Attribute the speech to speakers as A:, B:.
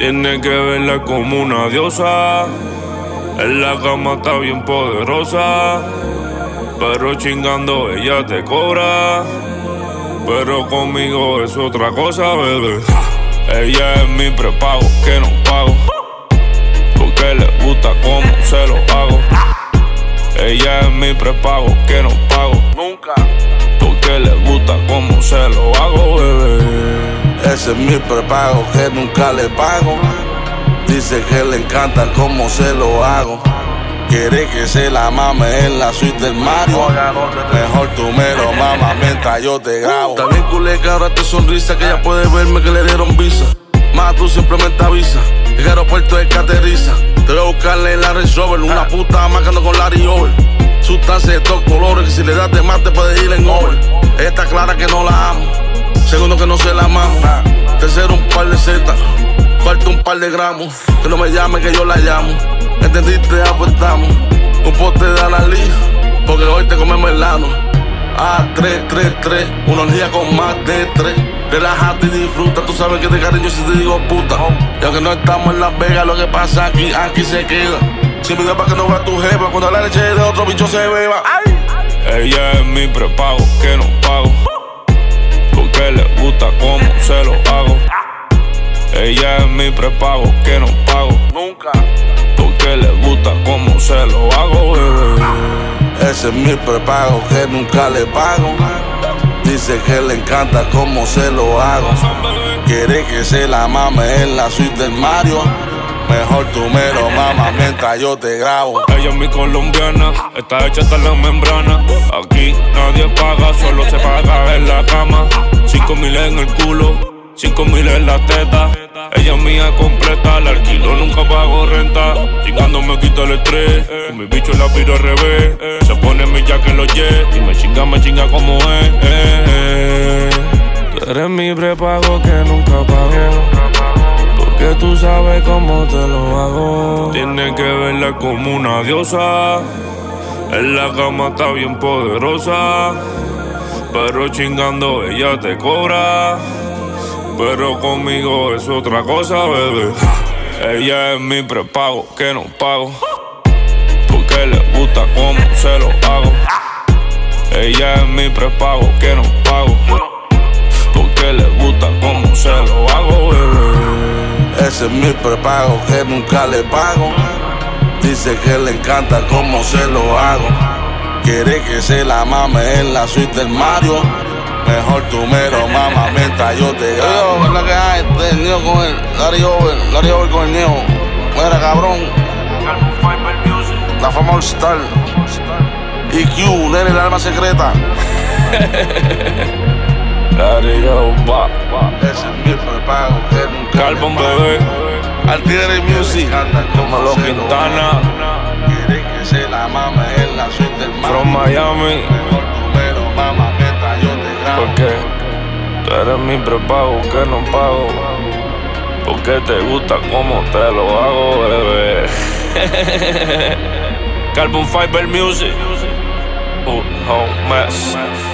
A: Tiene que verla como una diosa. En la cama está bien poderosa, pero chingando ella te cobra. Pero conmigo es otra cosa, bebé. Ella es mi prepago que no pago, porque le gusta como se lo hago. Ella es mi prepago que no pago nunca, porque le gusta como se lo hago, bebé.
B: Ese es mi prepago que nunca le pago. Dice que le encanta cómo se lo hago. Quiere que se la mame en la suite del Mario. Mejor tú me lo mamas mientras yo te grabo. También culé que ahora te sonrisa, que ella puede verme que le dieron visa. Más tú simplemente avisa, el aeropuerto es que aterriza. Te voy a buscarle en la Range Rover, una puta marcando con Larry Over. Sustancia de todos colores, que si le das de más te puede ir en over. Ella está clara que no la amo, segundo que no se la mamo. Tercero un par de zetas, falta un par de gramos. Que no me llame que yo la llamo. ¿Entendiste? Apostamos un pote de analí, porque hoy te comemos el lano. A333, una orgía con más de 3. Relájate y disfruta, tú sabes que te cariño si te digo puta. Y aunque no estamos en Las Vegas, lo que pasa aquí se queda. Sin video para que no vea tu jefa, cuando la leche de otro bicho se beba.
A: Ella es mi prepago que no pago, porque le gusta como se lo hago. Ella es mi prepago que no pago
B: Nunca,
A: porque le gusta como se lo hago, bebé.
B: ese es mi prepago que nunca le pago. Dice que le encanta cómo se lo hago. Quiere que se la mame en la suite del Mario. Mejor tú me lo mamas mientras yo te grabo.
A: Ella es mi colombiana, está hecha hasta la membrana. Aquí nadie paga, solo se paga en la cama. 5,000 en el culo, 5,000 en la teta. Ella es mía completa, la alquilo, nunca pago renta. Chingando me quito el estrés, con mi bicho la piro al revés. Se pone mi jack en los jets y me chinga como es. Tú eres mi prepago que nunca pago, porque tú sabes cómo te lo hago. Tienes que verla como una diosa. En la cama está bien poderosa, pero chingando ella te cobra. Pero conmigo es otra cosa, bebé. Ella es mi prepago que no pago, porque le gusta como se lo hago. Ella es mi prepago que no pago, porque le gusta como se lo hago, bebé.
B: Ese es mi prepago que nunca le pago. Dice que le encanta cómo se lo hago. Quiere que se la mame en la suite del Mario. Mejor tú me lo mamas mientras yo te grabo. ¿Qué es la que hay? Este niño con el Larry Over con el niño. Mira, cabrón. La fama All Star. EQ, nene, el alma secreta.
A: Larry Over.
B: Ese es mi prepago que nunca
A: Carbon, bebé.
B: Altieri Music.
A: Como los Quintana.
B: Quiere que se la mame en la suite del Mario.
A: From Miami.
B: Mejor tú me lo mamas mientras yo te grabo.
A: Porque tú eres mi prepago que no pago, porque te gusta como te lo hago, bebé. Carbon Fiber Music. Home Mess.